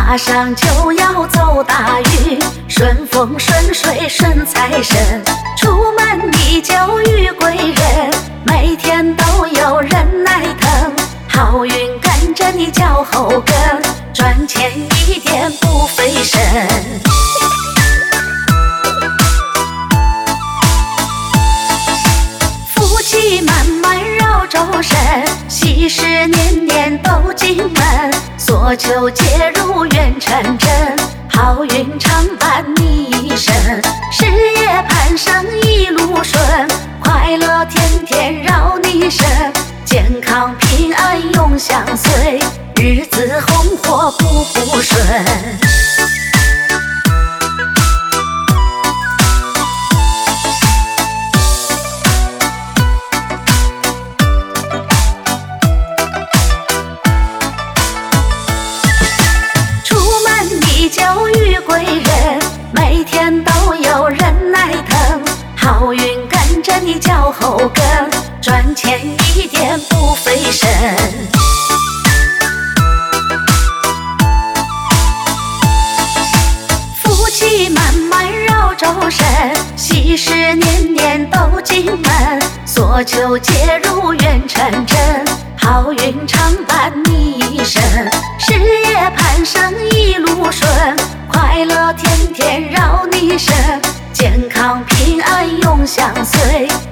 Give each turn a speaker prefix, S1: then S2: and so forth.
S1: 马上就要走大运，顺风顺水顺财神，出门你就遇贵人，每天都有人来疼，好运跟着你脚后跟，赚钱一点不费神。福气满满绕周身，喜事年年都进门，所求皆如愿成真，好运常伴你一生，事业攀升一路顺，快乐天天绕你身，健康平安永相随，日子红火步步顺。就遇贵人，每天都有人来疼，好运跟着你脚后跟，赚钱一点不费神。福气满满绕周身，喜事年年都进门，所求皆如愿成真，好运常伴你一生，事业攀升一路顺，快乐天天绕你身，健康平安永相随，